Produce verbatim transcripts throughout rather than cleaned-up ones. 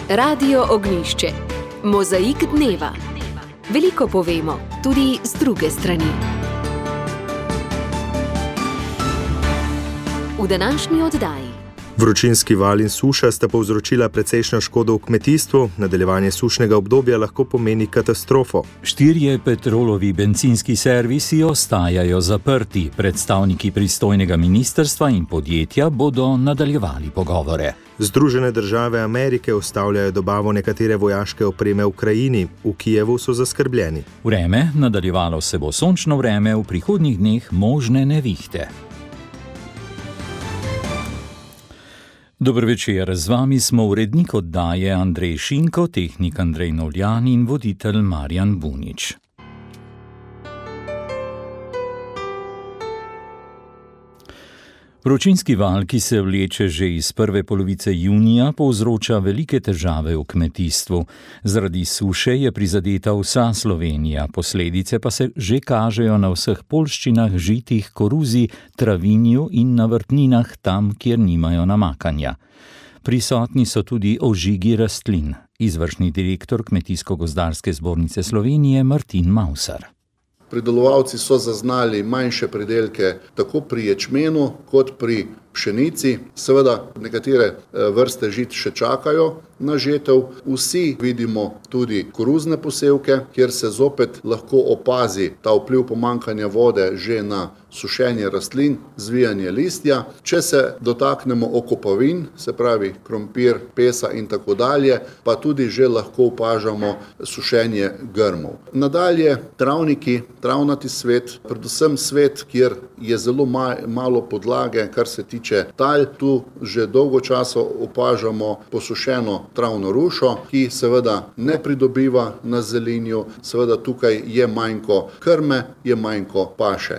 Radio Ognjišče. Mozaik dneva. Veliko povemo, tudi z druge strani. V današnji oddaji. Vročinski val in suša sta povzročila precejšnjo škodo v kmetijstvu, nadaljevanje sušnega obdobja lahko pomeni katastrofo. Štirje Petrolovi bencinski servisi ostajajo zaprti. Predstavniki pristojnega ministrstva in podjetja bodo nadaljevali pogovore. Združene države Amerike ustavljajo dobavo nekatere vojaške opreme v Ukrajini. V Kijevu so zaskrbljeni. Vreme, nadaljevalo se bo sončno vreme, v prihodnjih dneh možne nevihte. Dober večer, z vami smo urednik oddaje Andrej Šinko, tehnik Andrej Novljan in voditelj Marjan Bunič. Vročinski val, ki se vleče že iz prve polovice junija, povzroča velike težave v kmetijstvu. Zaradi suše je prizadeta vsa Slovenija, posledice pa se že kažejo na vseh poljščinah, žitih, koruzi, travinju in na vrtninah tam, kjer nimajo namakanja. Prisotni so tudi ožigi rastlin. Izvršni direktor Kmetijsko-gozdarske zbornice Slovenije Martin Mausar. Pridelovalci so zaznali manjše pridelke tako pri ječmenu kot pri pšenici. Seveda nekatere vrste žit še čakajo na žetev. Vsi vidimo tudi koruzne posevke, kjer se zopet lahko opazi ta vpliv pomanjkanja vode že na sušenje rastlin, zvijanje listja. Če se dotaknemo okopavin, se pravi krompir, pesa in tako dalje, pa tudi že lahko opažamo sušenje grmov. Nadalje travniki, travnati svet, predvsem svet, kjer je zelo malo podlage, kar se tiče tal. Tu že dolgo časa opažamo posušeno travno rušo, ki seveda ne pridobiva na zelenju. Seveda tukaj je manjko krme, je manjko paše.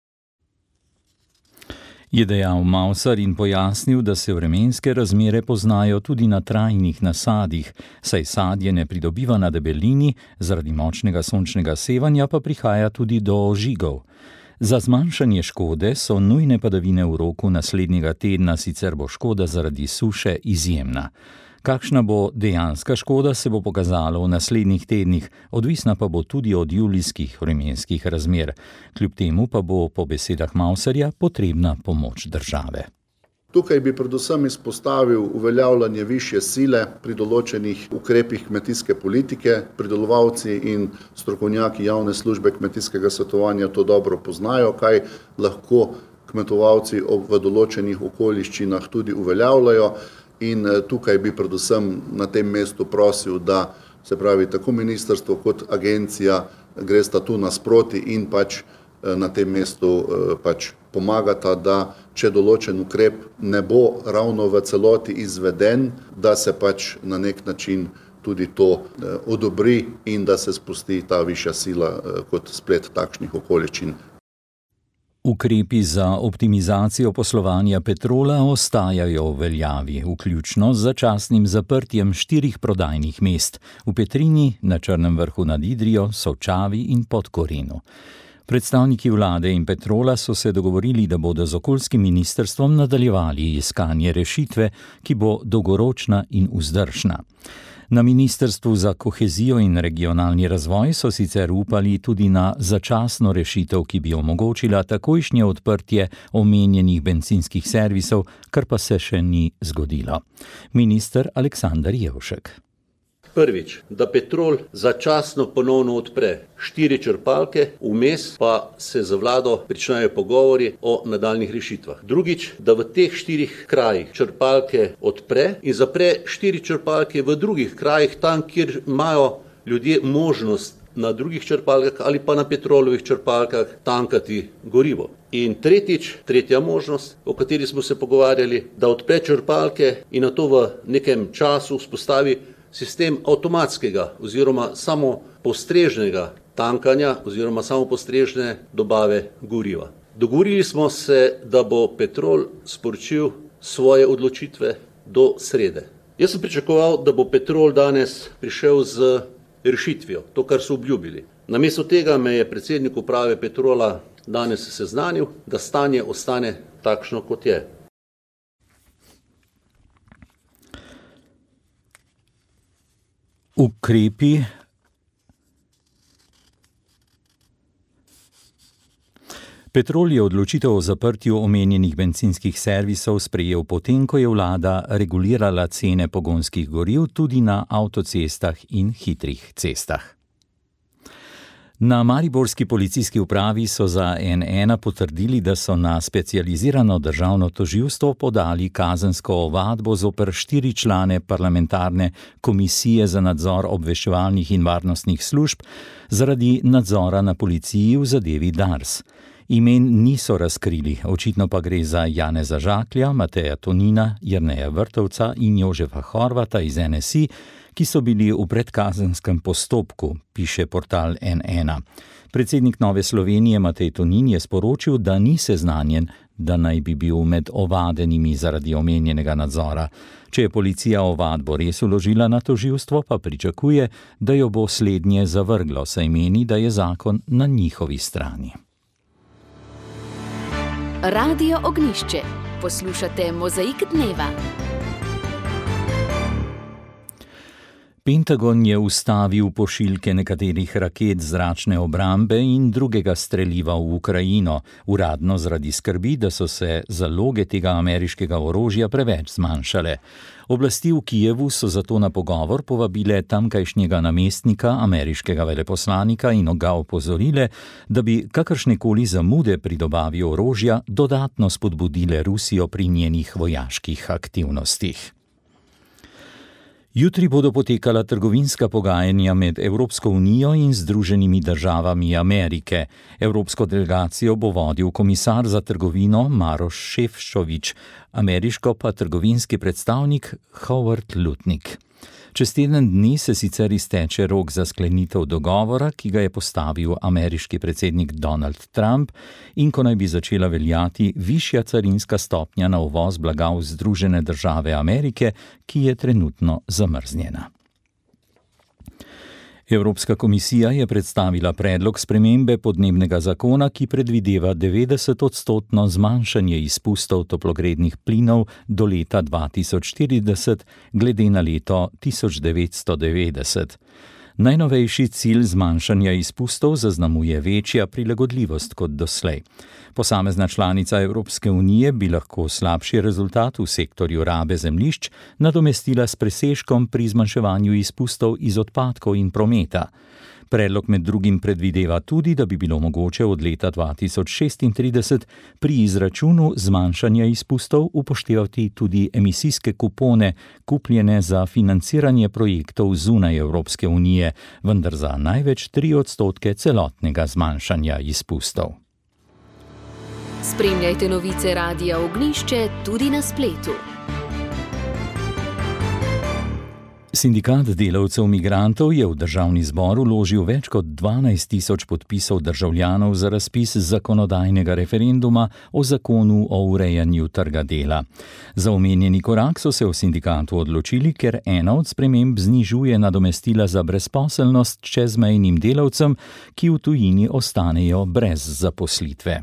Je dejal Mausar in pojasnil, da se vremenske razmere poznajo tudi na trajnih nasadih, saj sadje ne pridobiva na debelini, zaradi močnega sončnega sevanja pa prihaja tudi do ožigov. Za zmanjšanje škode so nujne padavine v roku naslednjega tedna, sicer bo škoda zaradi suše izjemna. Kakšna bo dejanska škoda, se bo pokazalo v naslednjih tednih, odvisna pa bo tudi od julijskih vremenskih razmer. Kljub temu pa bo po besedah Mausarja potrebna pomoč države. Tukaj bi predvsem izpostavil uveljavljanje višje sile pri določenih ukrepih kmetijske politike. Pridelovalci in strokovnjaki javne službe kmetijskega svetovanja to dobro poznajo, kaj lahko kmetovalci v določenih okoliščinah tudi uveljavljajo. In tukaj bi predvsem na tem mestu prosil, da se pravi tako ministrstvo kot agencija gresta tu nasproti in pač na tem mestu pač pomagata, da če določen ukrep ne bo ravno v celoti izveden, da se pač na nek način tudi to odobri in da se spusti ta višja sila kot splet takšnih okoliščin. Ukrepi za optimizacijo poslovanja Petrola ostajajo v veljavi, vključno z začasnim zaprtjem štirih prodajnih mest v Petrini, na Črnem vrhu nad Idrijo, Solčavi in Podkorenu. Predstavniki vlade in Petrola so se dogovorili, da bodo z okoljskim ministrstvom nadaljevali iskanje rešitve, ki bo dolgoročna in vzdržna. Na Ministrstvu za kohezijo in regionalni razvoj so sicer upali tudi na začasno rešitev, ki bi omogočila takojšnje odprtje omenjenih bencinskih servisov, kar pa se še ni zgodilo. Minister Aleksander Jevšek. Prvič, da Petrol začasno ponovno odpre štiri črpalke, vmes pa se z vlado pričnejo pogovori o nadaljnih rešitvah. Drugič, da v teh štirih krajih črpalke odpre in zapre štiri črpalke v drugih krajih, tam, kjer imajo ljudje možnost na drugih črpalkah ali pa na Petrolovih črpalkah tankati gorivo. In tretjič, tretja možnost, o kateri smo se pogovarjali, da odpre črpalke in na to v nekem času vzpostavi sistem avtomatskega oziroma samo postrežnega tankanja oziroma samo postrežne dobave goriva. Dogovorili smo se, da bo Petrol sporočil svoje odločitve do srede. Jaz sem pričakoval, da bo Petrol danes prišel z rešitvijo, to, kar so obljubili. Namesto tega me je predsednik uprave Petrola danes seznanil, da stanje ostane takšno, kot je. Ukrepi Petrol je odločitev o zaprtju omenjenih bencinskih servisov sprejel potem, ko je vlada regulirala cene pogonskih goriv tudi na avtocestah in hitrih cestah. Na mariborski policijski upravi so za N ena potrdili, da so na specializirano državno tožilstvo podali kazensko ovadbo zoper štiri člane parlamentarne komisije za nadzor obveščevalnih in varnostnih služb zaradi nadzora na policiji v zadevi Dars. Imen niso razkrili, očitno pa gre za Janeza Žaklja, Mateja Tonina, Jerneja Vrtovca in Jožefa Horvata iz N S I, ki so bili v predkazenskem postopku, piše portal N ena. Predsednik Nove Slovenije Matej Tonin je sporočil, da ni seznanjen, da naj bi bil med ovadenimi zaradi omenjenega nadzora. Če je policija ovadbo res vložila na tožilstvo, pa pričakuje, da jo bo slednje zavrglo, saj meni, da je zakon na njihovi strani. Radio Ognjišče. Poslušate Mozaik dneva. Pentagon je ustavil pošiljke nekaterih raket zračne obrambe in drugega streliva v Ukrajino, uradno zaradi skrbi, da so se zaloge tega ameriškega orožja preveč zmanjšale. Oblasti v Kijevu so zato na pogovor povabile tamkajšnjega namestnika ameriškega veleposlanika in ga opozorile, da bi kakršnekoli zamude pri dobavi orožja dodatno spodbudile Rusijo pri njenih vojaških aktivnostih. Jutri bodo potekala trgovinska pogajanja med Evropsko unijo in Združenimi državami Amerike. Evropsko delegacijo bo vodil komisar za trgovino Maroš Šefčovič, ameriško pa trgovinski predstavnik Howard Lutnick. Čez teden dni se sicer izteče rok za sklenitev dogovora, ki ga je postavil ameriški predsednik Donald Trump, in ko naj bi začela veljati višja carinska stopnja na uvoz blaga v Združene države Amerike, ki je trenutno zamrznjena. Evropska komisija je predstavila predlog spremembe podnebnega zakona, ki predvideva devetdeset odstotno zmanjšanje izpustov toplogrednih plinov do leta dva tisoč štirideset glede na leto tisoč devetsto devetdeset. Najnovejši cilj zmanjšanja izpustov zaznamuje večja prilagodljivost kot doslej. Posamezna članica Evropske unije bi lahko slabši rezultat v sektorju rabe zemljišč nadomestila s presežkom pri zmanjševanju izpustov iz odpadkov in prometa. Predlog med drugim predvideva tudi, da bi bilo mogoče od leta dva tisoč šestintrideset pri izračunu zmanjšanja izpustov upoštevati tudi emisijske kupone, kupljene za financiranje projektov zunaj Evropske unije, vendar za največ tri odstotke celotnega zmanjšanja izpustov. Spremljajte novice Radia Ognjišče tudi na spletu. Sindikat delavcev migrantov je v državni zbor vložil več kot dvanajst tisoč podpisov državljanov za razpis zakonodajnega referenduma o zakonu o urejanju trga dela. Za omenjeni korak so se v sindikatu odločili, ker ena od sprememb znižuje nadomestila za brezposelnost čezmejnim delavcem, ki v tujini ostanejo brez zaposlitve.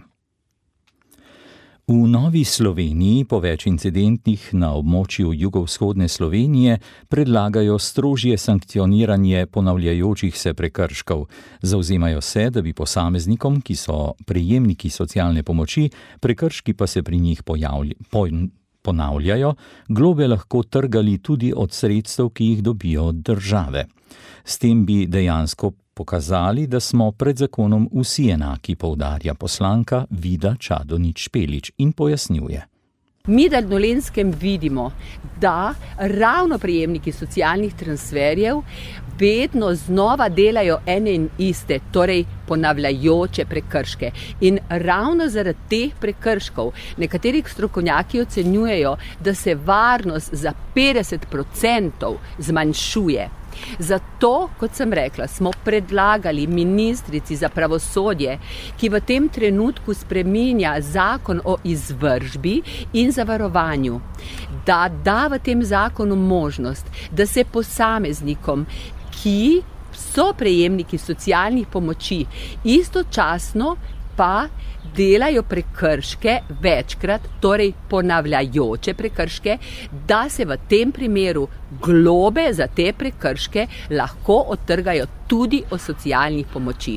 V Novi Sloveniji po več incidentih na območju jugovzhodne Slovenije predlagajo strožje sankcioniranje ponavljajočih se prekrškov. Zavzemajo se, da bi posameznikom, ki so prejemniki socialne pomoči, prekrški pa se pri njih pojavlja, poj, ponavljajo, globe lahko trgali tudi od sredstev, ki jih dobijo od države. S tem bi dejansko pokazali, da smo pred zakonom vsi enaki, poudarja poslanka Vida Čadonič Špelič in pojasnjuje. Mi na Dolenjskem vidimo, da ravno prejemniki socialnih transferjev vedno znova delajo ene in iste, torej ponavljajoče prekrške. In ravno zaradi teh prekrškov nekateri strokovnjaki ocenjujejo, da se varnost za petdeset procentov zmanjšuje. Zato, kot sem rekla, smo predlagali ministrici za pravosodje, ki v tem trenutku spreminja zakon o izvršbi in zavarovanju, da da v tem zakonu možnost, da se posameznikom, ki so prejemniki socialnih pomoči, istočasno pa delajo prekrške večkrat, torej ponavljajoče prekrške, da se v tem primeru globe za te prekrške lahko odtrgajo tudi od socialnih pomoči.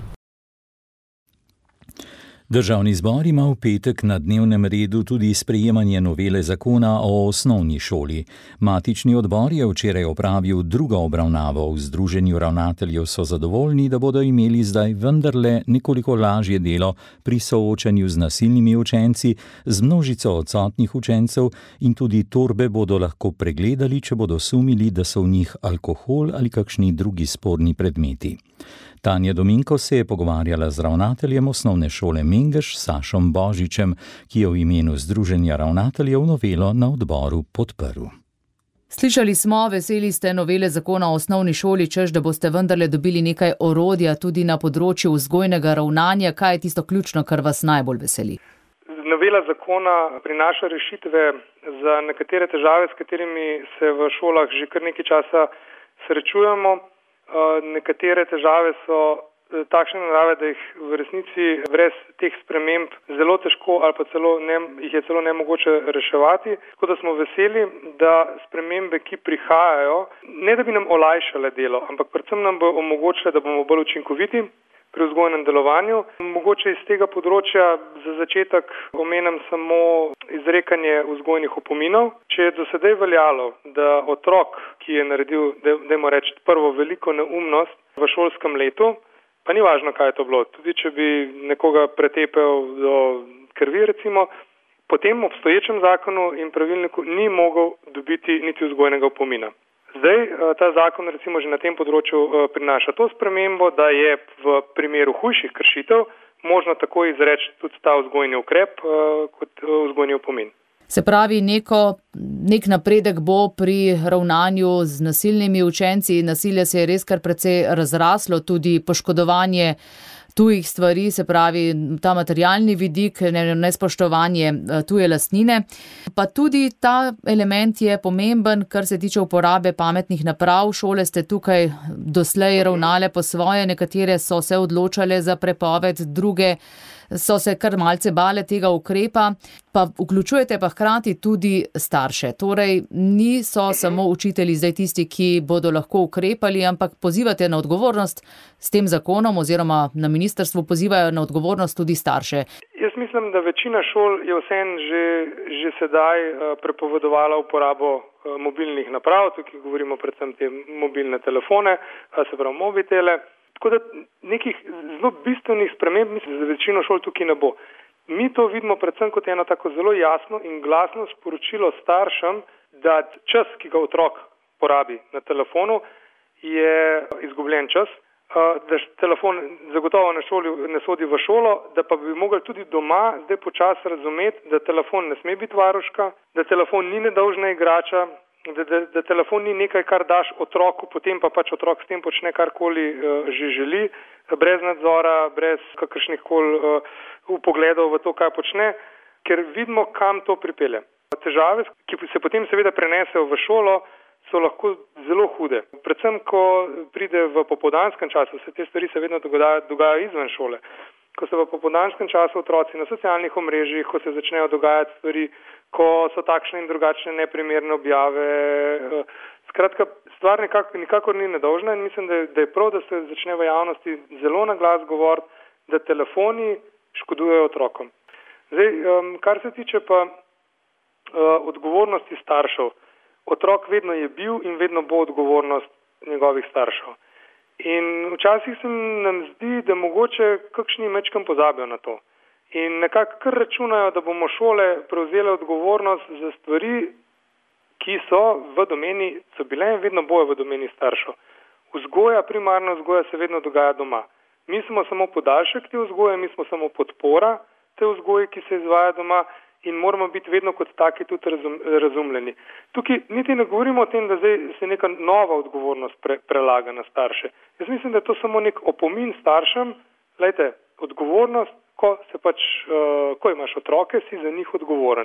Državni zbor ima v petek na dnevnem redu tudi sprejemanje novele zakona o osnovni šoli. Matični odbor je včeraj opravil drugo obravnavo. V Združenju ravnateljev so zadovoljni, da bodo imeli zdaj vendarle nekoliko lažje delo pri soočanju z nasilnimi učenci, z množico odsotnih učencev in tudi torbe bodo lahko pregledali, če bodo sumili, da so v njih alkohol ali kakšni drugi sporni predmeti. Tanja Dominko se je pogovarjala z ravnateljem osnovne šole Mengeš Sašom Božičem, ki je v imenu Združenja ravnateljev novelo na odboru podprl. Slišali smo, veseli ste novele zakona o osnovni šoli, češ, da boste vendarle dobili nekaj orodja tudi na področju vzgojnega ravnanja. Kaj je tisto ključno, kar vas najbolj veseli? Novela zakona prinaša rešitve za nekatere težave, s katerimi se v šolah že kar nekaj časa srečujemo. Nekatere težave so takšne narave, da jih v resnici brez teh sprememb zelo težko ali pa celo ne, jih je celo nemogoče reševati. Tako da smo veseli, da spremembe, ki prihajajo, ne da bi nam olajšale delo, ampak predvsem nam bo omogočile, da bomo bolj učinkoviti pri vzgojnem delovanju. Mogoče iz tega področja za začetek omenim samo izrekanje vzgojnih opominov. Če je do sedaj veljalo, da otrok, ki je naredil, dajmo reči, prvo veliko neumnost v šolskem letu, pa ni važno, kaj je to bilo, tudi če bi nekoga pretepel do krvi, recimo, po tem obstoječem zakonu in pravilniku ni mogel dobiti niti vzgojnega opomina. Zdaj ta zakon recimo že na tem področju prinaša to spremembo, da je v primeru hujših kršitev možno tako izreči tudi ta vzgojni ukrep kot vzgojni opomin. Se pravi, neko, nek napredek bo pri ravnanju z nasilnimi učenci. Nasilje se je res kar precej razraslo, tudi poškodovanje tujih stvari, se pravi ta materialni vidik, nespoštovanje tuje lastnine. Pa tudi ta element je pomemben, kar se tiče uporabe pametnih naprav. Šole ste tukaj doslej ravnale po svoje, nekatere so se odločale za prepoved, druge so se kar malce bale tega ukrepa, pa vključujete pa hkrati tudi starše. Torej, niso samo učitelji zdaj tisti, ki bodo lahko ukrepali, ampak pozivate na odgovornost s tem zakonom oziroma na ministrstvu pozivajo na odgovornost tudi starše. Jaz mislim, da večina šol je vseeno že, že sedaj prepovedovala uporabo mobilnih naprav, tukaj govorimo predvsem te mobilne telefone, se pravi mobitele. Tako da nekih zelo bistvenih sprememb mislim, za večino šol tukaj ne bo. Mi to vidimo predvsem kot eno tako zelo jasno in glasno sporočilo staršem, da čas, ki ga otrok porabi na telefonu, je izgubljen čas, da telefon zagotovo na šoli ne sodi v šolo, da pa bi mogli tudi doma zdaj počasi razumeti, da telefon ne sme biti varuška, da telefon ni nedolžna igrača, Da, da, da telefon ni nekaj, kar daš otroku, potem pa pač otrok s tem počne karkoli uh, že želi, brez nadzora, brez kakršnih koli uh, vpogledov v to, kaj počne, ker vidimo, kam to pripelje. Težave, ki se potem seveda prenesejo v šolo, so lahko zelo hude. Predvsem, ko pride v popoldanskem času, se te stvari se vedno dogajajo dogaja izven šole. Ko so v popoldanskem času otroci na socialnih omrežjih, ko se začnejo dogajati stvari, ko so takšne in drugačne neprimerne objave. Skratka, stvar nekako, nikakor ni nedolžna in mislim, da je, da je prav, da se začne v javnosti zelo na glas govoriti, da telefoni škodujejo otrokom. Zdaj, kar se tiče pa odgovornosti staršev, otrok vedno je bil in vedno bo odgovornost njegovih staršev. In včasih se nam zdi, da mogoče kakšni mečkam pozabijo na to. In nekako kar računajo, da bomo šole prevzele odgovornost za stvari, ki so v domeni, so bile in vedno bojo v domeni staršev. Vzgoja, primarna vzgoja se vedno dogaja doma. Mi smo samo podaljšek te vzgoje, mi smo samo podpora te vzgoje, ki se izvaja doma in moramo biti vedno kot taki tudi razum, razumljeni. Tukaj niti ne govorimo o tem, da zdaj se neka nova odgovornost pre, prelaga na starše. Jaz mislim, da je to samo nek opomin staršem, lejte, odgovornost, ko se pač, uh, ko imaš otroke, si za njih odgovoren.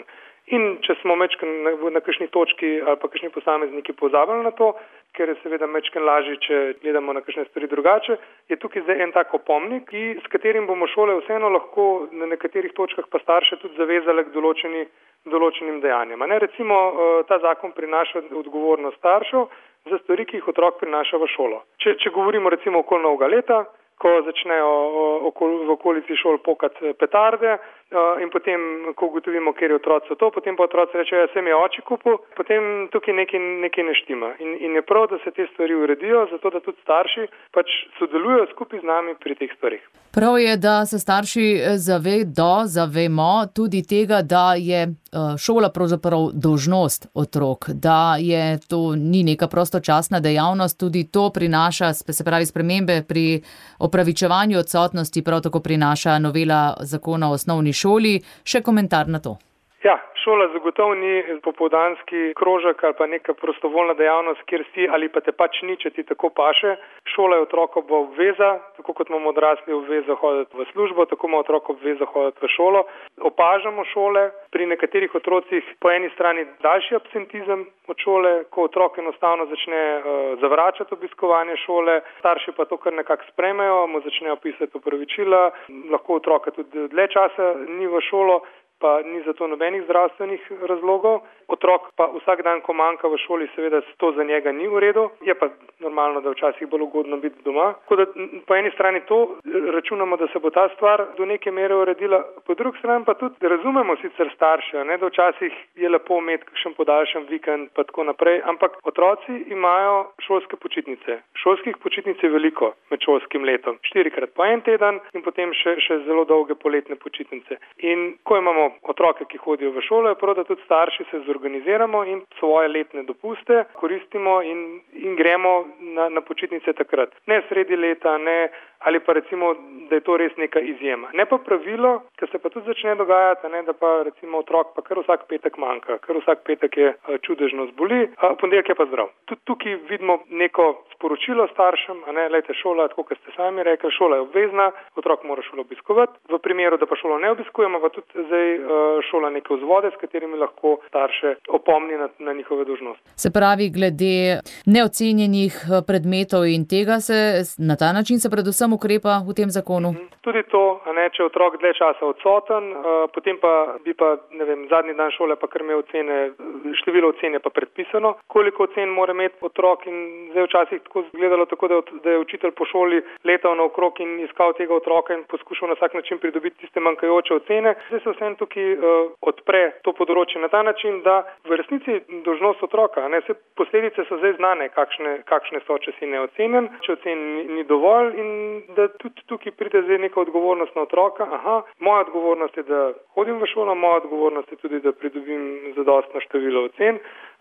In če smo mečken na, na kakšni točki ali pa kakšni posamezniki pozabili na to, ker je seveda mečken lažje, če gledamo na kakšne stvari drugače, je tukaj zdaj en tak opomnik, s katerim bomo šole vseeno lahko na nekaterih točkah pa starše tudi zavezale k določeni, določenim dejanjem. Ne, recimo, ta zakon prinaša odgovornost staršev za stvari, ki jih otrok prinaša v šolo. Če, če govorimo recimo okoli novega leta, ko začnejo okol, v okolici šol pokati petarde in potem, ko ugotovimo, kjer je otroci to, potem pa otroci rečejo, ja, sem je oči kupil, potem tukaj nekaj, nekaj ne štima. In, in je prav, da se te stvari uredijo, zato da tudi starši pač sodelujo skupaj z nami pri teh stvarih. Prav je, da se starši zavedo, zavemo tudi tega, da je šola pravzaprav dolžnost otrok, da je to ni neka prostočasna dejavnost, tudi to prinaša, se pravi spremembe pri opravičevanju odsotnosti, prav tako prinaša novela zakona o osnovni šoli. Še komentar na to. Ja, šola zagotovo ni popoldanski krožek ali pa neka prostovoljna dejavnost, kjer si ali pa te pač ni, če ti tako paše. Šola je otrokova obveza, tako kot imamo odrasli obvezo hoditi v službo, tako ima otrok obvezo hoditi v šolo. Opažamo šole, pri nekaterih otrocih po eni strani daljši absentizem od šole, ko otrok enostavno začne uh, zavračati obiskovanje šole, starši pa to kar nekako sprejmejo, mu začnejo pisati opravičila, lahko otroka tudi dlje časa ni v šolo, pa ni za to nobenih zdravstvenih razlogov. Otrok pa vsak dan, ko manjka v šoli, seveda to za njega ni v redu. Je pa normalno, da včasih bolj ugodno biti doma. Tako da po eni strani to računamo, da se bo ta stvar do neke mere uredila, po drugi strani pa tudi razumemo sicer starše, ne, da včasih je lepo imeti kakšen podaljšan vikend pa tako naprej, ampak otroci imajo šolske počitnice. Šolskih počitnic je veliko med šolskim letom. Štirikrat po en teden in potem še, še zelo dolge poletne počitnice. In ko imamo otroke, ki hodijo v šolo, je prav, da tudi starši se zorganiziramo in svoje letne dopuste koristimo in, in gremo na, na počitnice takrat. Ne sredi leta, ne, ali pa recimo, da je to res neka izjema. Ne pa pravilo, ker se pa tudi začne dogajati, ne, da pa recimo otrok pa kar vsak petek manjka, kar vsak petek je čudežno zboli, a ponedeljek je pa zdrav. Tudi tukaj vidimo neko sporočilo staršem, a ne, lejte, šola, tako kot ste sami rekli, šola je obvezna, otrok mora šolo obiskovati. V primeru, da pa šolo ne obiskujemo, pa tudi zdaj šola neke vzvode, s katerimi lahko starše opomni na, na njihove dolžnosti. Se pravi, glede neocenjenih predmetov in tega se na ta način se predvsem ukrepa v tem zakonu? Tudi to, a ne, če je otrok dlje časa odsoten, potem pa bi pa, ne vem, zadnji dan šole pa kar imel ocene, število ocen je pa predpisano, koliko ocen mora imeti otrok in zdaj včasih tako izgledalo tako, da, da je učitelj po šoli letal naokrog in iskal tega otroka in poskušal na vsak način pridobiti tiste manjkajoče ocene. Zdaj se vsem tukaj uh, odpre to področje na ta način, da v resnici dolžnost otroka, ne, se posledice so zdaj znane, kakšne, kakšne so, če si neocenjen, če ocen ni, ni dovolj in da tudi tukaj pride zdaj neka odgovornost na otroka. Aha, moja odgovornost je, da hodim v šolo, moja odgovornost je tudi, da pridobim zadostno število ocen,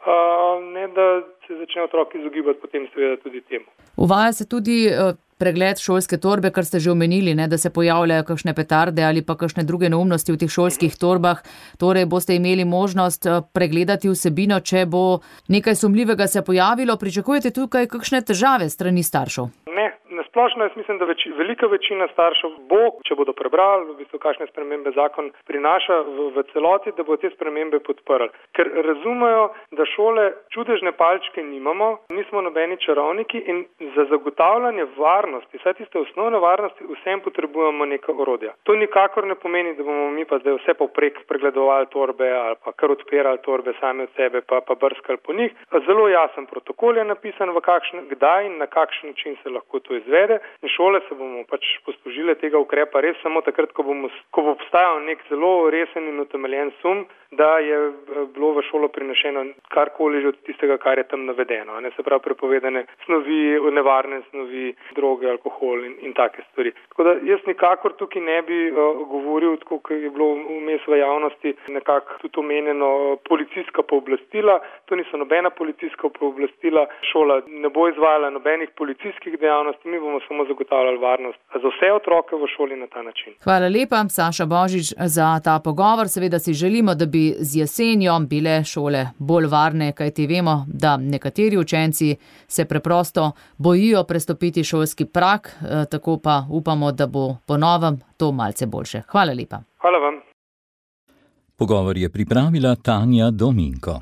uh, ne da se začne otrok izogibati potem seveda tudi temu. Uvaja se tudi uh, pregled šolske torbe, kar ste že omenili, ne, da se pojavljajo kakšne petarde ali pa kakšne druge neumnosti v teh šolskih torbah. Torej boste imeli možnost uh, pregledati vsebino, če bo nekaj sumljivega se pojavilo. Pričakujete tukaj kakšne težave strani staršev? Ne. Splošno jaz mislim, da več, velika večina staršev bo, če bodo prebrali, v bistvu, kakšne spremembe zakon prinaša v, v celoti, da bo te spremembe podprli. Ker razumejo, da šole čudežne palčke nimamo, nismo nobeni čarovniki in za zagotavljanje varnosti, saj tiste osnovne varnosti, vsem potrebujemo neka orodja. To nikakor ne pomeni, da bomo mi pa zdaj vse povprek pregledovali torbe ali pa kar odpirali torbe sami od sebe pa, pa brskali po njih. Zelo jasen protokol je napisan, v kakšen, kdaj in na kakšen način se lahko to izvede. In šole se bomo pač poslužile tega ukrepa res samo takrat, ko, bomo, ko bo obstajal nek zelo resen in utemeljen sum, da je bilo v šolo prinešeno karkoli že od tistega, kar je tam navedeno. Ne, se pravi prepovedane snovi, nevarne snovi, droge, alkohol in, in take stvari. Tako da jaz nikakor tukaj ne bi uh, govoril, tako kot je bilo vmes v javnosti nekako tudi omenjeno policijska pooblastila. To niso nobena policijska pooblastila. Šola ne bo izvajala nobenih policijskih dejavnosti, mi bomo samo zagotavljali varnost za vse otroke v šoli na ta način. Hvala lepa, Saša Božič, za ta pogovor. Seveda si želimo, da bi z jesenjo bile šole bolj varne, kajti vemo, da nekateri učenci se preprosto bojijo prestopiti šolski prag, tako pa upamo, da bo po novem to malce boljše. Hvala lepa. Hvala vam. Pogovor je pripravila Tanja Dominko.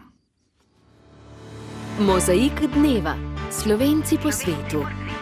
Mozaik dneva. Slovenci po svetu.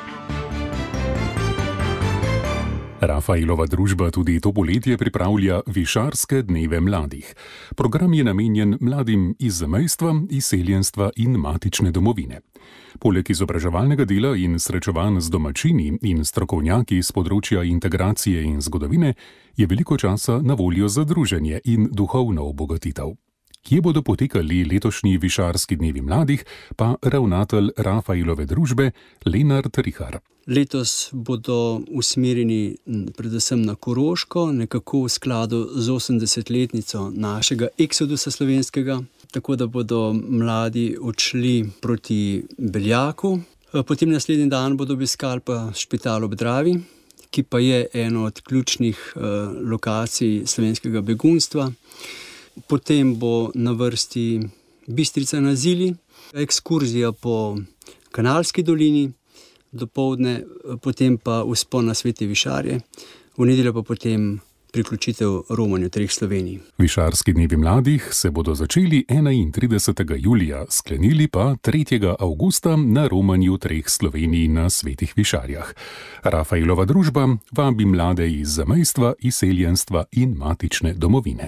Rafaelova družba tudi to poletje pripravlja Višarske dneve mladih. Program je namenjen mladim iz zamejstva, izseljenstva in matične domovine. Poleg izobraževalnega dela in srečevanj z domačini in strokovnjaki z področja integracije in zgodovine je veliko časa na voljo za druženje in duhovno obogatitev. Kje bodo potekali letošnji Višarski dnevi mladih, pa ravnatelj Rafaelove družbe Lenart Rihar. Letos bodo usmerjeni predvsem na Koroško, nekako v skladu z osemdesetletnico našega eksodusa slovenskega, tako da bodo mladi odšli proti Beljaku. Potem naslednji dan bodo obiskali pa Špital ob Dravi, ki pa je eno od ključnih uh, lokacij slovenskega begunstva. Potem bo na vrsti Bistrica na Zili, ekskurzija po Kanalski dolini, dopoldne potem pa vzpon na Svete Višarje, v nedeljo pa potem priključitev romanju treh Slovenij. Višarski dnevi mladih se bodo začeli enaintridesetega julija, sklenili pa tretjega avgusta na romanju treh Slovenij na Svetih Višarjah. Rafaelova družba vabi mlade iz zamejstva, izseljenstva in matične domovine.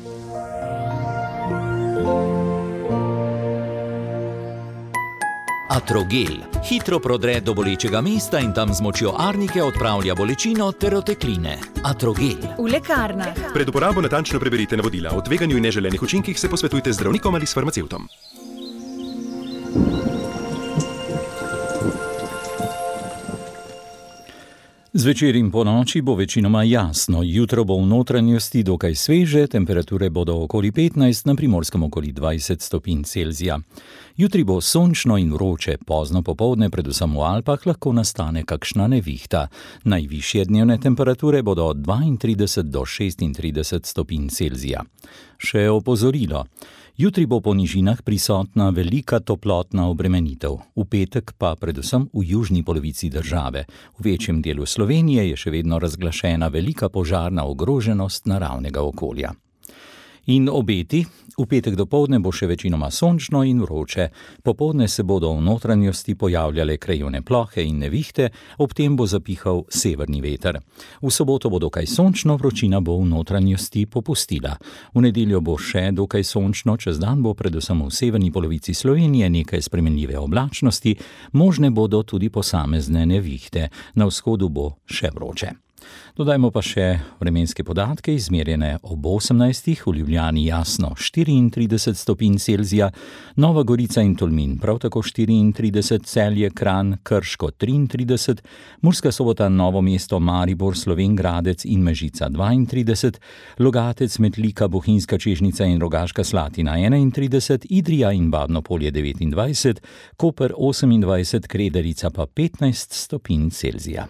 Atrogel hitro prodre do bolečega mesta in tam z močjo arnike odpravlja bolečino ter otekline. Atrogel. V lekarnah. Pred uporabo natančno preberite navodila. O tveganju in neželenih učinkih se posvetujte z zdravnikom ali s farmacevtom. Zvečer in po noči bo večinoma jasno, jutro bo v notranjosti dokaj sveže, temperature bodo okoli petnajst, na Primorskem okoli dvajset stopinj Celzija. Jutri bo sončno in vroče, pozno popoldne, predvsem v Alpah, lahko nastane kakšna nevihta. Najvišje dnevne temperature bodo od dvaintrideset do šestintrideset stopinj Celzija. Še opozorilo. Jutri bo po nižinah prisotna velika toplotna obremenitev, v petek pa predvsem v južni polovici države. V večjem delu Slovenije je še vedno razglašena velika požarna ogroženost naravnega okolja. In obeti, v petek dopoldne bo še večinoma sončno in vroče, popoldne se bodo v notranjosti pojavljale krajevne plohe in nevihte, ob tem bo zapihal severni veter. V soboto bo dokaj sončno, vročina bo v notranjosti popustila. V nedeljo bo še dokaj sončno, čez dan bo predvsem v severni polovici Slovenije nekaj spremenljive oblačnosti, možne bodo tudi posamezne nevihte, na vzhodu bo še vroče. Dodajmo pa še vremenske podatke, izmerjene ob osemnajstih, v Ljubljani jasno štiriintrideset stopinj Celzija, Nova Gorica in Tolmin prav tako štiriintrideset, Celje, Kranj, Krško triintrideset, Murska Sobota, Novo mesto, Maribor, Slovenj Gradec in Mežica dvaintrideset, Logatec, Metlika, Bohinjska Čežnica in Rogaška Slatina enaintrideset, Idrija in Babno Polje devetindvajset, Koper osemindvajset, Krederica pa petnajst stopinj Celzija.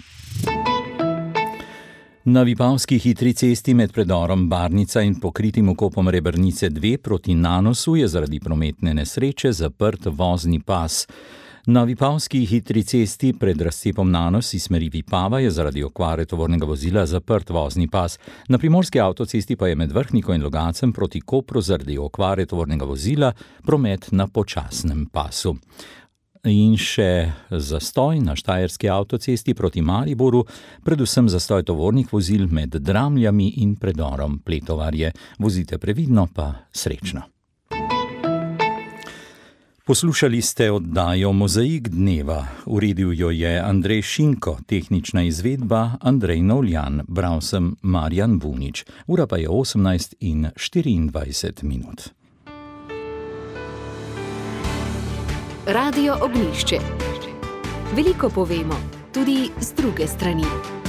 Na Vipavski hitri cesti med predorom Barnica in pokritim vkopom Rebrnice dve proti Nanosu je zaradi prometne nesreče zaprt vozni pas. Na Vipavski hitri cesti pred razcepom Nanos iz smeri Vipava je zaradi okvare tovornega vozila zaprt vozni pas. Na Primorski avtocesti pa je med Vrhniko in Logacem proti Kopru zaradi okvare tovornega vozila promet na počasnem pasu. In še zastoj na Štajerski avtocesti proti Mariboru, predvsem zastoj tovornih vozil med Dramljami in predorom Pletovarje. Vozite previdno, pa srečno. Poslušali ste oddajo Mozaik dneva. Uredil jo je Andrej Šinko, tehnična izvedba Andrej Novljan, bral sem Marjan Vunič. Ura pa je osemnajst in štiriindvajset minut. Radio Ognjišče. Veliko povemo, tudi z druge strani.